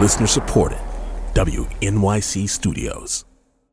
Listener supported. WNYC Studios.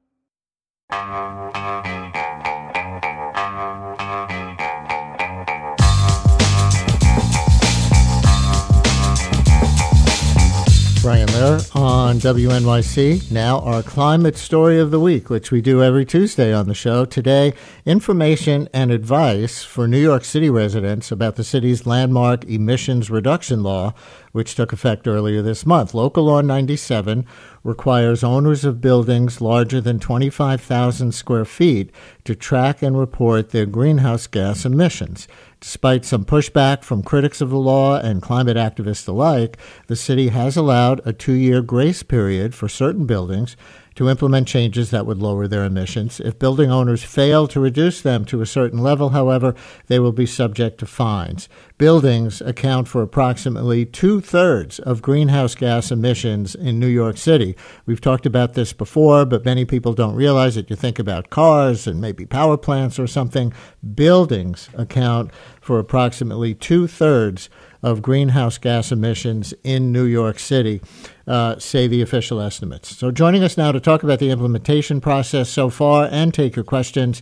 Brian Lehrer on WNYC. Now our climate story of the week, which we do every Tuesday on the show. Today, information and advice for New York City residents about the city's landmark emissions reduction law, which took effect earlier this month. Local Law 97 requires owners of buildings larger than 25,000 square feet to track and report their greenhouse gas emissions. Despite some pushback from critics of the law and climate activists alike, the city has allowed a 2-year grace period for certain buildings to implement changes that would lower their emissions. If building owners fail to reduce them to a certain level, however, they will be subject to fines. Buildings account for approximately 2/3 of greenhouse gas emissions in New York City. We've talked about this before, but many people don't realize it. You think about cars and maybe power plants or something. Buildings account for approximately 2/3 of greenhouse gas emissions in New York City, say the official estimates. So joining us now to talk about the implementation process so far and take your questions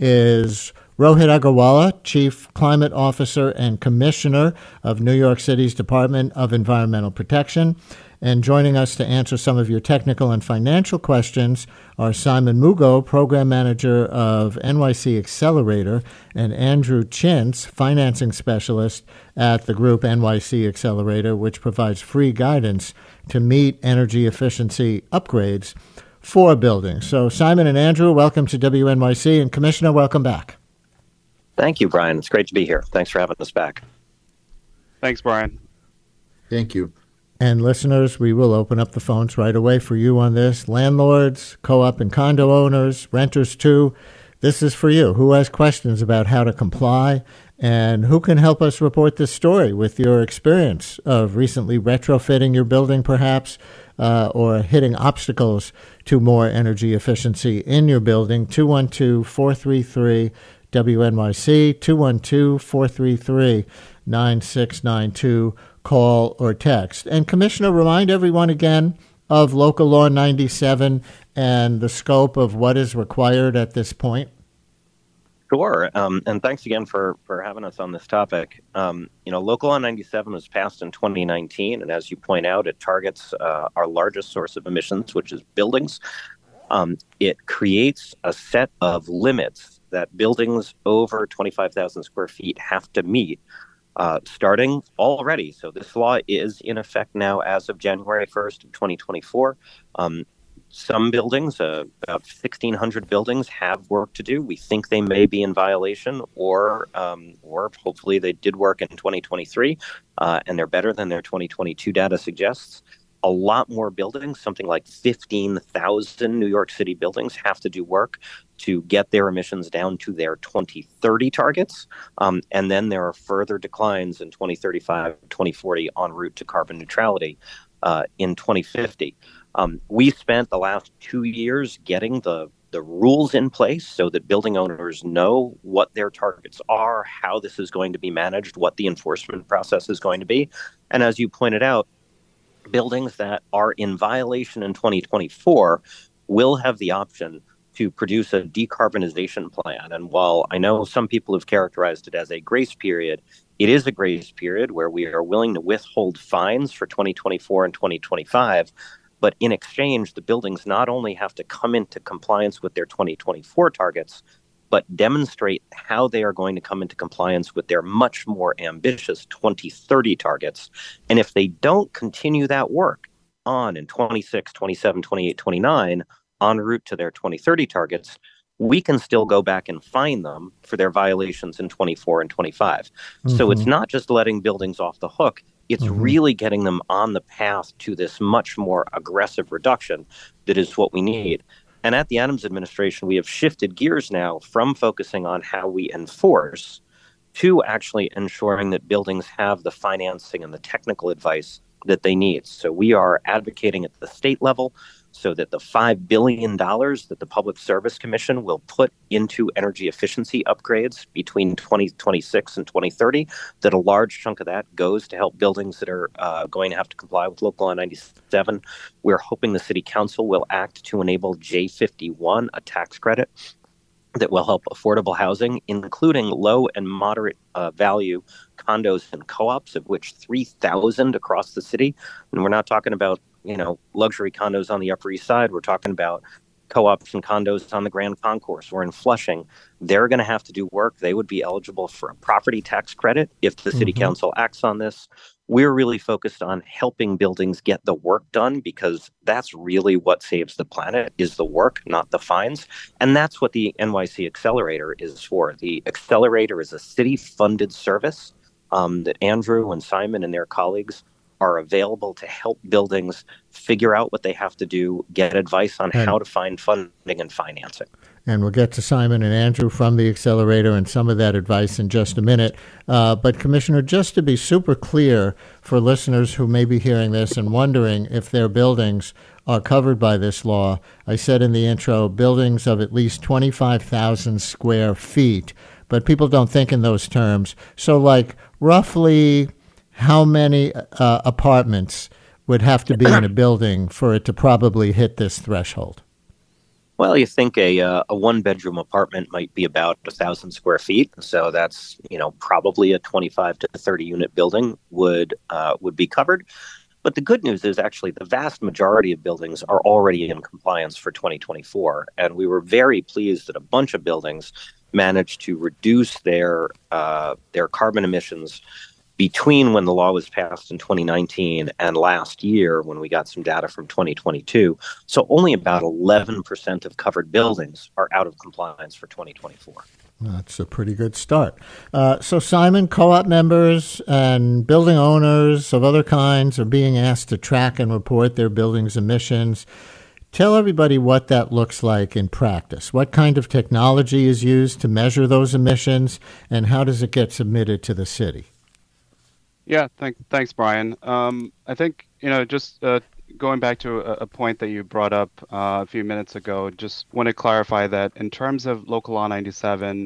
is Rohit Agarwala, Chief Climate Officer and Commissioner of New York City's Department of Environmental Protection. And joining us to answer some of your technical and financial questions are Simon Mugo, Program Manager of NYC Accelerator, and Andrew Chintz, Financing Specialist at the group NYC Accelerator, which provides free guidance to meet energy efficiency upgrades for buildings. So Simon and Andrew, welcome to WNYC, and Commissioner, welcome back. Thank you, Brian. It's great to be here. Thanks for having us back. Thanks, Brian. Thank you. And listeners, we will open up the phones right away for you on this. Landlords, co-op and condo owners, renters too. This is for you. Who has questions about how to comply, and who can help us report this story with your experience of recently retrofitting your building perhaps, or hitting obstacles to more energy efficiency in your building? 212-433-WNYC, 212-433-9692. Call or text. And Commissioner, remind everyone again of Local Law 97 and the scope of what is required at this point. Sure. And thanks again for having us on this topic. Local Law 97 was passed in 2019. And as you point out, it targets our largest source of emissions, which is buildings. It creates a set of limits that buildings over 25,000 square feet have to meet. Starting already. So this law is in effect now as of January 1st of 2024. Some buildings, about 1,600 buildings, have work to do. We think they may be in violation, or hopefully they did work in 2023, and they're better than their 2022 data suggests. A lot more buildings, something like 15,000 New York City buildings, have to do work to get their emissions down to their 2030 targets. And then there are further declines in 2035, 2040 en route to carbon neutrality in 2050. We spent the last 2 years getting the rules in place so that building owners know what their targets are, how this is going to be managed, what the enforcement process is going to be. And as you pointed out, buildings that are in violation in 2024 will have the option to produce a decarbonization plan. And while I know some people have characterized it as a grace period, it is a grace period where we are willing to withhold fines for 2024 and 2025. But in exchange, the buildings not only have to come into compliance with their 2024 targets, but demonstrate how they are going to come into compliance with their much more ambitious 2030 targets. And if they don't continue that work on in 26, 27, 28, 29, en route to their 2030 targets, we can still go back and fine them for their violations in 24 and 25. Mm-hmm. So it's not just letting buildings off the hook. It's really getting them on the path to this much more aggressive reduction that is what we need. And at the Adams administration, we have shifted gears now from focusing on how we enforce to actually ensuring that buildings have the financing and the technical advice that they need. So we are advocating at the state level so that the $5 billion that the Public Service Commission will put into energy efficiency upgrades between 2026 and 2030, that a large chunk of that goes to help buildings that are going to have to comply with Local Law 97. We're hoping the City Council will act to enable J51, a tax credit that will help affordable housing, including low and moderate value condos and co-ops, of which 3,000 across the city. And we're not talking about, luxury condos on the Upper East Side. We're talking about co-ops and condos on the Grand Concourse or in Flushing. They're going to have to do work. They would be eligible for a property tax credit if the City Council acts on this. We're really focused on helping buildings get the work done, because that's really what saves the planet, is the work, not the fines. And that's what the NYC Accelerator is for. The Accelerator is a city-funded service that Andrew and Simon and their colleagues are available to help buildings figure out what they have to do, get advice on how to find funding and financing. And we'll get to Simon and Andrew from the Accelerator and some of that advice in just a minute. But Commissioner, just to be super clear for listeners who may be hearing this and wondering if their buildings are covered by this law, I said in the intro, buildings of at least 25,000 square feet, but people don't think in those terms. So like roughly how many apartments would have to be in a building for it to probably hit this threshold? Well, you think a one-bedroom apartment might be about 1,000 square feet, so that's probably a 25 to 30 unit building would be covered. But the good news is actually the vast majority of buildings are already in compliance for 2024, and we were very pleased that a bunch of buildings managed to reduce their carbon emissions between when the law was passed in 2019 and last year when we got some data from 2022. So only about 11% of covered buildings are out of compliance for 2024. That's a pretty good start. So Simon, co-op members and building owners of other kinds are being asked to track and report their building's emissions. Tell everybody what that looks like in practice. What kind of technology is used to measure those emissions, and how does it get submitted to the city? Yeah, thanks, Brian. I think, just going back to a point that you brought up a few minutes ago, just want to clarify that in terms of Local Law 97,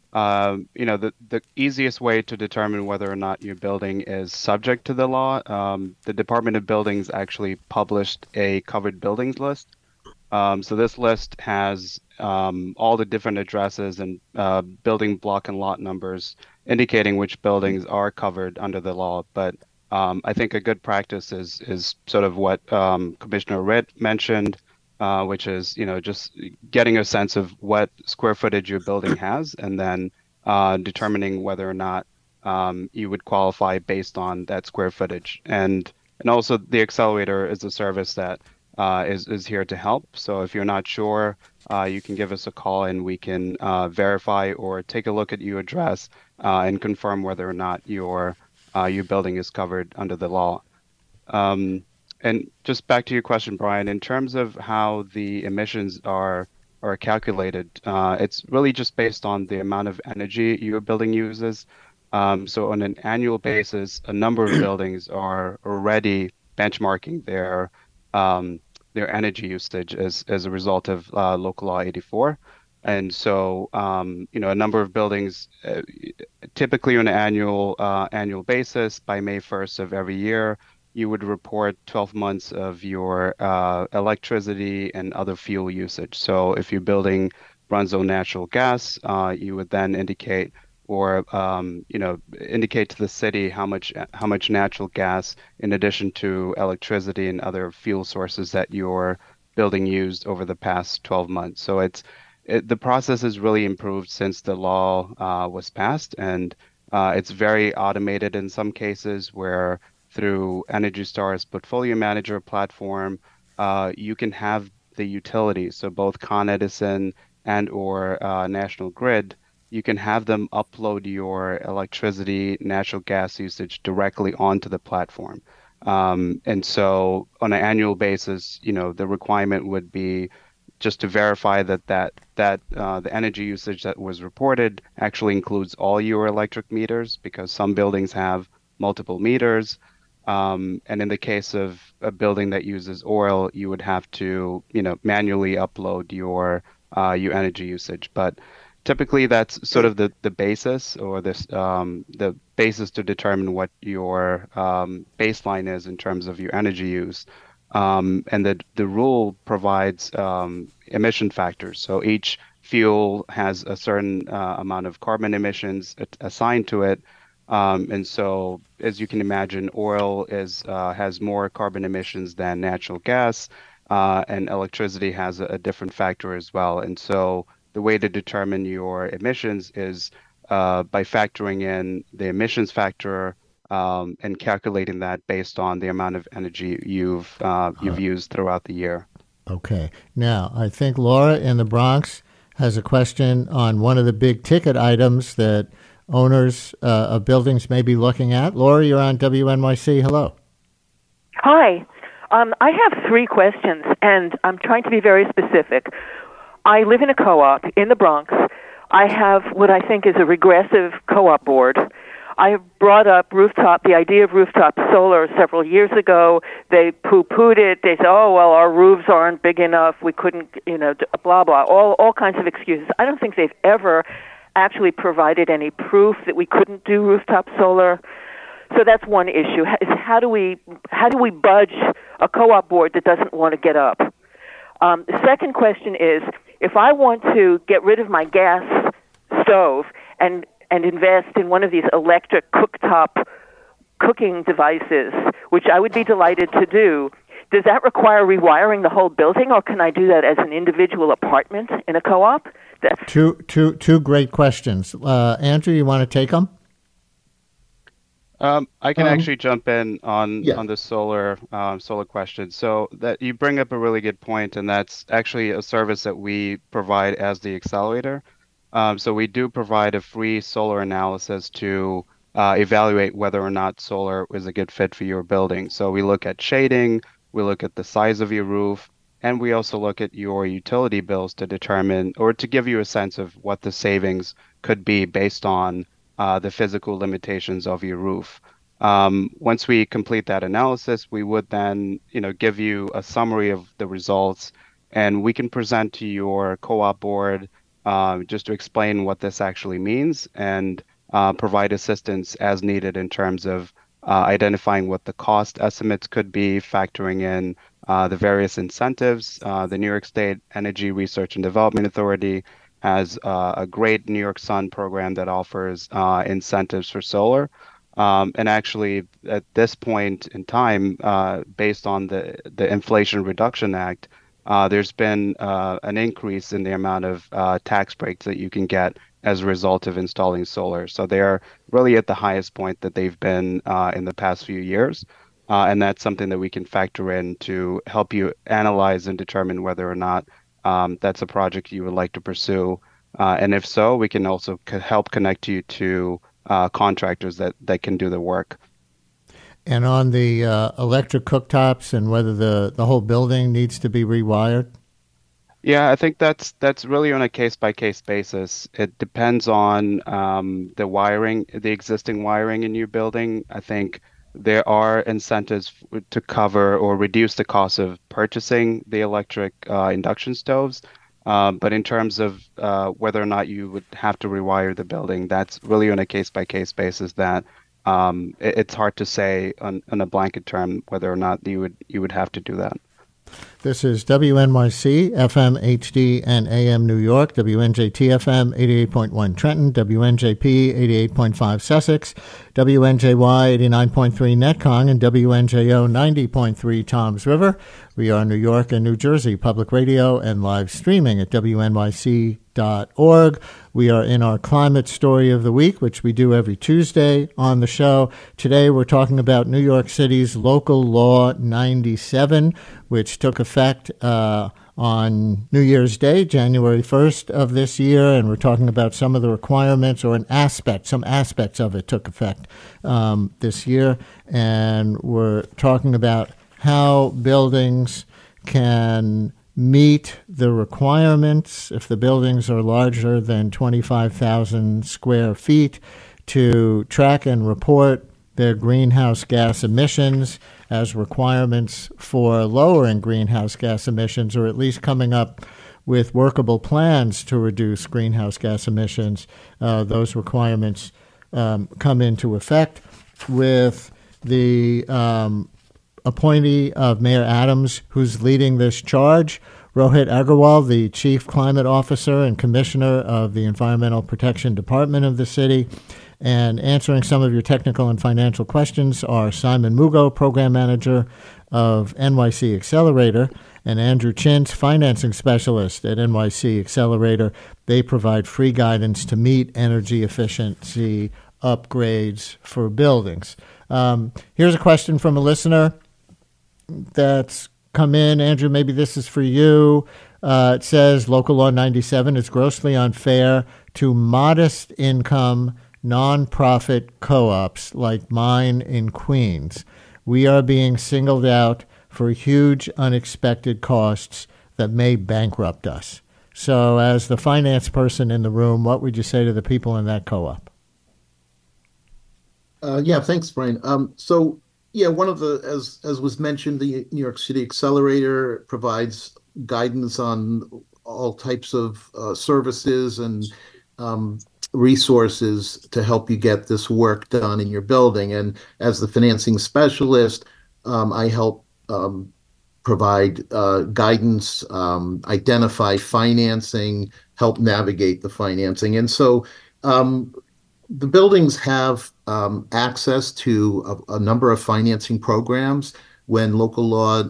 the easiest way to determine whether or not your building is subject to the law, the Department of Buildings actually published a covered buildings list. So this list has all the different addresses and building block and lot numbers indicating which buildings are covered under the law. But I think a good practice is sort of what Commissioner Ritt mentioned, which is, just getting a sense of what square footage your building has, and then determining whether or not you would qualify based on that square footage. And also the Accelerator is a service that is here to help. So if you're not sure, you can give us a call and we can verify or take a look at your address and confirm whether or not your building is covered under the law. And just back to your question, Brian, in terms of how the emissions are calculated, it's really just based on the amount of energy your building uses. So on an annual basis, a number of buildings are already benchmarking their energy usage as a result of Local Law 84. And so, a number of buildings, typically on an annual basis, by May 1st of every year, you would report 12 months of your electricity and other fuel usage. So if your building runs on natural gas, you would then indicate indicate to the city how much natural gas, in addition to electricity and other fuel sources, that your building used over the past 12 months. So the process has really improved since the law was passed, and it's very automated in some cases, where through Energy Star's Portfolio Manager platform, you can have the utilities, so both Con Edison and or National Grid, you can have them upload your electricity, natural gas usage directly onto the platform. And so on an annual basis, the requirement would be just to verify that the energy usage that was reported actually includes all your electric meters, because some buildings have multiple meters. And in the case of a building that uses oil, you would have to, manually upload your energy usage. But typically, that's sort of the basis or the basis to determine what your baseline is in terms of your energy use. And the rule provides emission factors. So each fuel has a certain amount of carbon emissions assigned to it. And so, as you can imagine, oil has more carbon emissions than natural gas, and electricity has a different factor as well. And so, the way to determine your emissions is by factoring in the emissions factor and calculating that based on the amount of energy you've used throughout the year. Okay. Now, I think Laura in the Bronx has a question on one of the big ticket items that owners of buildings may be looking at. Laura, you're on WNYC. Hello. Hi. I have 3 questions, and I'm trying to be very specific. I live in a co-op in the Bronx. I have what I think is a regressive co-op board. I have brought up the idea of rooftop solar several years ago. They poo-pooed it. They said, oh, well, our roofs aren't big enough. We couldn't, blah, blah, all kinds of excuses. I don't think they've ever actually provided any proof that we couldn't do rooftop solar. So that's one issue. Is how do we budge a co-op board that doesn't want to get up? The second question is, if I want to get rid of my gas stove and invest in one of these electric cooktop cooking devices, which I would be delighted to do, does that require rewiring the whole building, or can I do that as an individual apartment in a co-op? Two great questions. Andrew, you want to take them? I can actually jump in on the solar question. So that you bring up a really good point, and that's actually a service that we provide as the accelerator. So we do provide a free solar analysis to evaluate whether or not solar is a good fit for your building. So we look at shading, we look at the size of your roof, and we also look at your utility bills to determine or to give you a sense of what the savings could be based on the physical limitations of your roof. Once we complete that analysis, we would then, give you a summary of the results, and we can present to your co-op board just to explain what this actually means and provide assistance as needed in terms of identifying what the cost estimates could be, factoring in the various incentives. The New York State Energy Research and Development Authority has a great New York Sun program that offers incentives for solar. And actually, at this point in time, based on the Inflation Reduction Act, there's been an increase in the amount of tax breaks that you can get as a result of installing solar. So they're really at the highest point that they've been in the past few years. And that's something that we can factor in to help you analyze and determine whether or not that's a project you would like to pursue. And if so, we can also help connect you to contractors that can do the work. And on the electric cooktops and whether the whole building needs to be rewired? Yeah, I think that's really on a case-by-case basis. It depends on the wiring, the existing wiring in your building. I think there are incentives to cover or reduce the cost of purchasing the electric induction stoves. But in terms of whether or not you would have to rewire the building, that's really on a case-by-case basis that it's hard to say on a blanket term whether or not you would have to do that. This is WNYC, FM, HD, and AM New York, WNJT FM, 88.1 Trenton, WNJP, 88.5 Sussex, WNJY, 89.3 Netcong, and WNJO, 90.3 Toms River. We are New York and New Jersey Public Radio and live streaming at WNYC.org. We are in our Climate Story of the Week, which we do every Tuesday on the show. Today we're talking about New York City's Local Law 97, which took effect on New Year's Day, January 1st of this year, and we're talking about some of the requirements or some aspects of it took effect this year, and we're talking about how buildings can meet the requirements if the buildings are larger than 25,000 square feet to track and report their greenhouse gas emissions as requirements for lowering greenhouse gas emissions, or at least coming up with workable plans to reduce greenhouse gas emissions. Those requirements come into effect with the appointee of Mayor Adams, who's leading this charge, Rohit Agarwal, the Chief Climate Officer and Commissioner of the Environmental Protection Department of the city. And answering some of your technical and financial questions are Simon Mugo, Program Manager of NYC Accelerator, and Andrew Chintz, Financing Specialist at NYC Accelerator. They provide free guidance to meet energy efficiency upgrades for buildings. Here's a question from a listener that's come in. Andrew, maybe this is for you. It says, Local Law 97 is grossly unfair to modest income nonprofit co-ops like mine in Queens. We are being singled out for huge unexpected costs that may bankrupt us. So as the finance person in the room, what would you say to the people in that co-op? Thanks, Brian. One of the, as was mentioned, the New York City Accelerator provides guidance on all types of services and resources to help you get this work done in your building. And as the financing specialist, I help provide guidance, identify financing, help navigate the financing. And so the buildings have access to a number of financing programs. When Local Law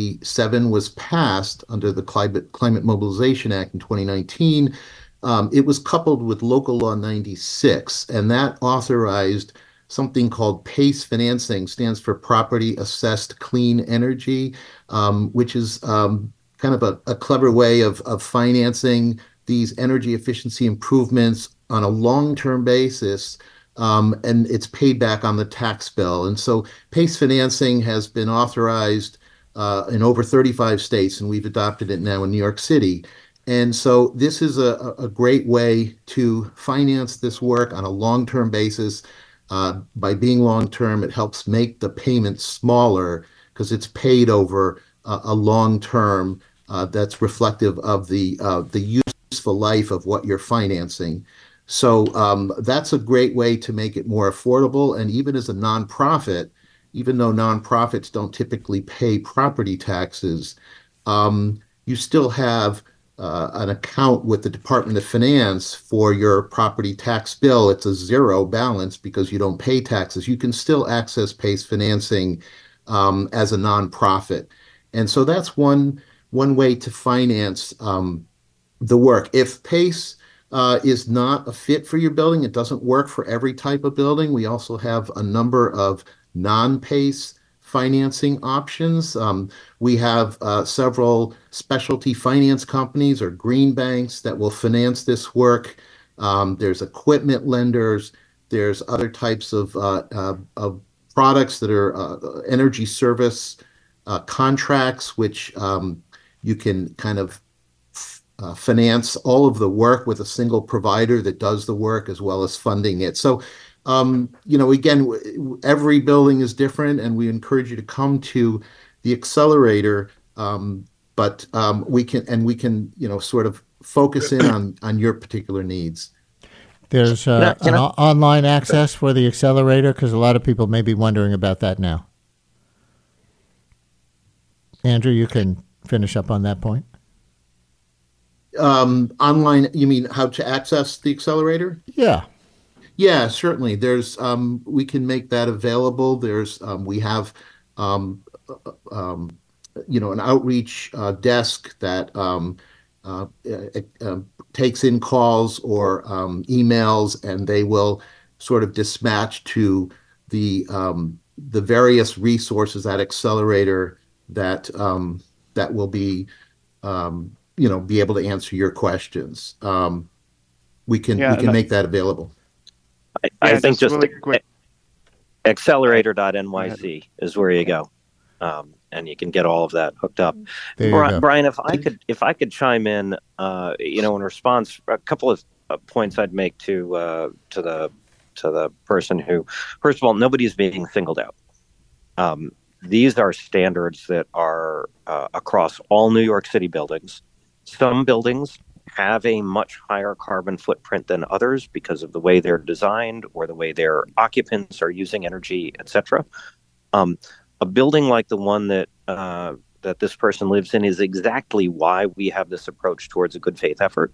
97 was passed under the Climate Mobilization Act in 2019, it was coupled with Local Law 96, and that authorized something called PACE financing, stands for Property Assessed Clean Energy, which is kind of a clever way of financing these energy efficiency improvements on a long-term basis, and it's paid back on the tax bill. And so PACE financing has been authorized in over 35 states, and we've adopted it now in New York City. And so this is a great way to finance this work on a long-term basis. By being long-term, it helps make the payment smaller because it's paid over a long term that's reflective of the useful life of what you're financing. So that's a great way to make it more affordable. And even as a nonprofit, even though nonprofits don't typically pay property taxes, you still have an account with the Department of Finance for your property tax bill. It's a zero balance because you don't pay taxes. You can still access PACE financing as a nonprofit. And so that's one way to finance the work. If PACE is not a fit for your building, it doesn't work for every type of building, we also have a number of non-PACE financing options. We have several specialty finance companies or green banks that will finance this work. There's equipment lenders. There's other types of products that are energy service contracts, which you can kind of finance all of the work with a single provider that does the work as well as funding it. So again, every building is different, and we encourage you to come to the accelerator. But we can sort of focus in on your particular needs. There's online access for the accelerator, because a lot of people may be wondering about that now. Andrew, you can finish up on that point. Online, you mean how to access the accelerator? Yeah. Yeah, certainly. There's we can make that available. There's we have an outreach desk that takes in calls or emails, and they will sort of dispatch to the various resources at Accelerator that will be be able to answer your questions. We can make that available. I think just really accelerator.nyc is where you go, and you can get all of that hooked up. Brian, if I could chime in, in response, a couple of points I'd make to the to the person who, first of all, nobody's being singled out. These are standards that are across all New York City buildings. Some buildings have a much higher carbon footprint than others because of the way they're designed or the way their occupants are using energy, etc. A building like the one that this person lives in is exactly why we have this approach towards a good faith effort.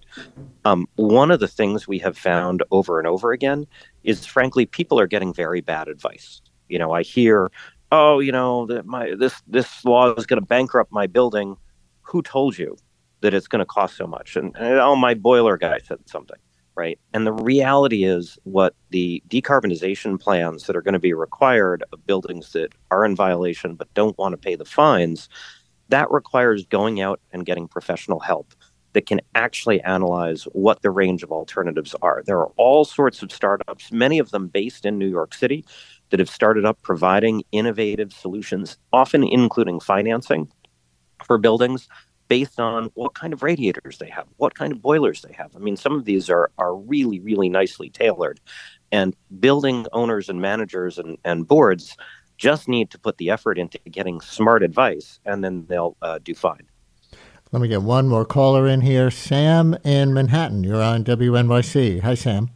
One of the things we have found over and over again is, frankly, people are getting very bad advice. I hear, oh, that this law is going to bankrupt my building. Who told you that it's going to cost so much? And oh, my boiler guy said something, right? And the reality is, what the decarbonization plans that are going to be required of buildings that are in violation but don't want to pay the fines, that requires going out and getting professional help that can actually analyze what the range of alternatives are. There are all sorts of startups, many of them based in New York City, that have started up providing innovative solutions, often including financing for buildings based on what kind of radiators they have, what kind of boilers they have. I mean, some of these are really, really nicely tailored. And building owners and managers and boards just need to put the effort into getting smart advice, and then they'll do fine. Let me get one more caller in here. Sam in Manhattan, you're on WNYC. Hi, Sam.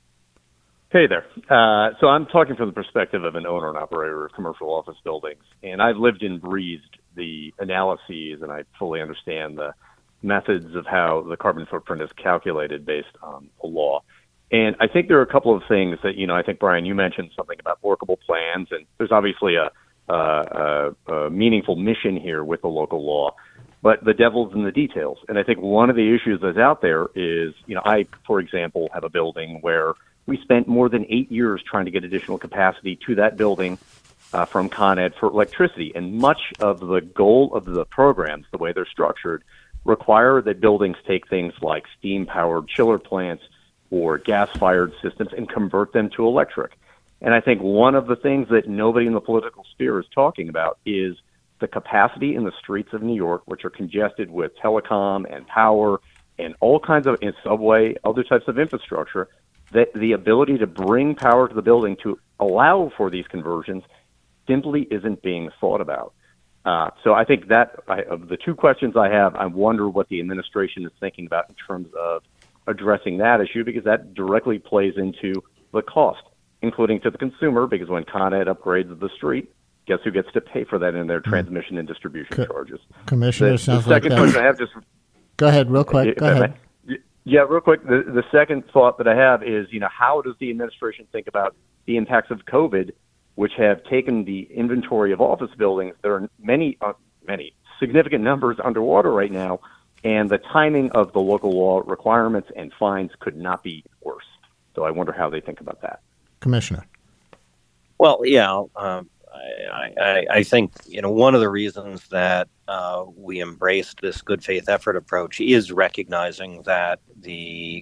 Hey there. So I'm talking from the perspective of an owner and operator of commercial office buildings, and I've lived and breathed the analyses, and I fully understand the methods of how the carbon footprint is calculated based on the law. And I think there are a couple of things that, I think, Brian, you mentioned something about workable plans, and there's obviously a meaningful mission here with the local law, but the devil's in the details. And I think one of the issues that's out there is, I, for example, have a building where we spent more than 8 years trying to get additional capacity to that building from Con Ed for electricity. And much of the goal of the programs, the way they're structured, require that buildings take things like steam-powered chiller plants or gas-fired systems and convert them to electric. And I think one of the things that nobody in the political sphere is talking about is the capacity in the streets of New York, which are congested with telecom and power and all kinds of subway, other types of infrastructure, that the ability to bring power to the building to allow for these conversions simply isn't being thought about. So I think that of the two questions I have, I wonder what the administration is thinking about in terms of addressing that issue, because that directly plays into the cost, including to the consumer, because when Con Ed upgrades the street, guess who gets to pay for that in their transmission and distribution charges? Commissioner, the sounds second like question I have, just go ahead, real quick. Go ahead. Yeah, real quick. The second thought that I have is, how does the administration think about the impacts of COVID, which have taken the inventory of office buildings? There are many significant numbers underwater right now, and the timing of the local law requirements and fines could not be worse. So I wonder how they think about that. Commissioner. Well, yeah, I think one of the reasons that we embraced this good faith effort approach is recognizing that the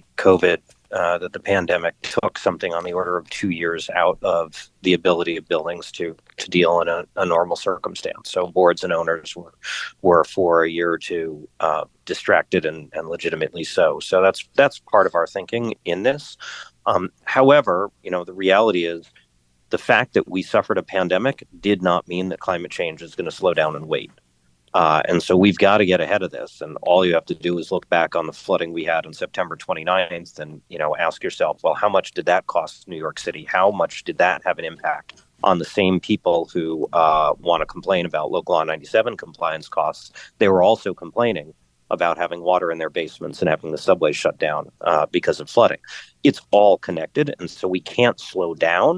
pandemic took something on the order of 2 years out of the ability of buildings to deal in a normal circumstance. So boards and owners were for a year or two distracted and legitimately so. So that's part of our thinking in this. However, the reality is, the fact that we suffered a pandemic did not mean that climate change is going to slow down and wait. And so we've got to get ahead of this. And all you have to do is look back on the flooding we had on September 29th and, ask yourself, well, how much did that cost New York City? How much did that have an impact on the same people who want to complain about Local Law 97 compliance costs? They were also complaining about having water in their basements and having the subway shut down because of flooding. It's all connected. And so we can't slow down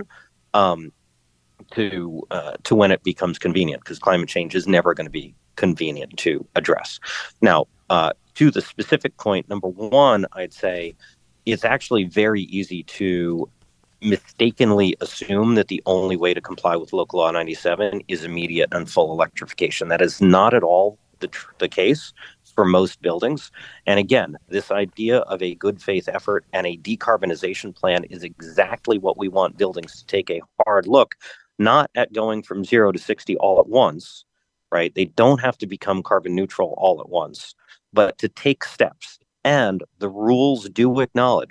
to when it becomes convenient, because climate change is never going to be convenient to address. Now, to the specific point, number one, I'd say it's actually very easy to mistakenly assume that the only way to comply with Local Law 97 is immediate and full electrification. That is not at all the case for most buildings. And again, this idea of a good faith effort and a decarbonization plan is exactly what we want buildings to take a hard look, not at going from 0 to 60 all at once, right? They don't have to become carbon neutral all at once, but to take steps. And the rules do acknowledge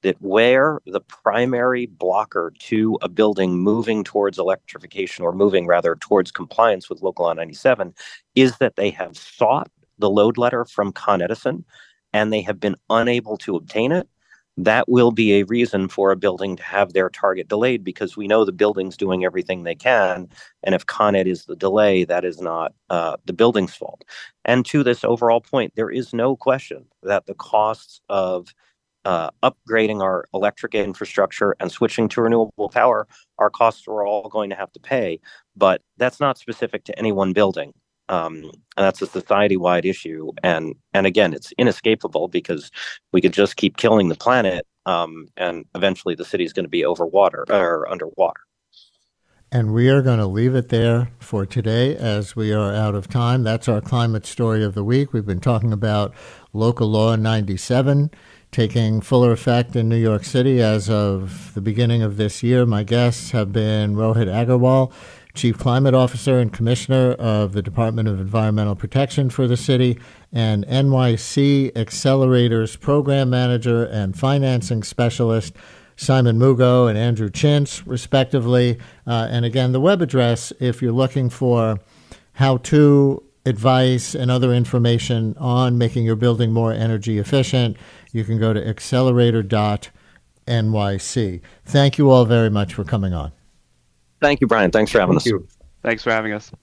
that where the primary blocker to a building moving towards electrification, or moving rather towards compliance with Local Law 97, is that they have sought the load letter from Con Edison and they have been unable to obtain it, that will be a reason for a building to have their target delayed, because we know the building's doing everything they can. And if Con Ed is the delay, that is not the building's fault. And to this overall point, there is no question that the costs of upgrading our electric infrastructure and switching to renewable power are costs we're all going to have to pay. But that's not specific to any one building. And that's a society-wide issue. And again, it's inescapable because we could just keep killing the planet, and eventually the city is going to be underwater. And we are going to leave it there for today as we are out of time. That's our climate story of the week. We've been talking about Local Law 97 taking fuller effect in New York City as of the beginning of this year. My guests have been Rohit Agarwal, Chief Climate Officer and Commissioner of the Department of Environmental Protection for the city, and NYC Accelerators Program Manager and Financing Specialist Simon Mugo and Andrew Chintz, respectively. And again, the web address, if you're looking for how-to advice and other information on making your building more energy efficient, you can go to accelerator.nyc. Thank you all very much for coming on. Thank you, Brian. Thanks for having us. Thanks for having us.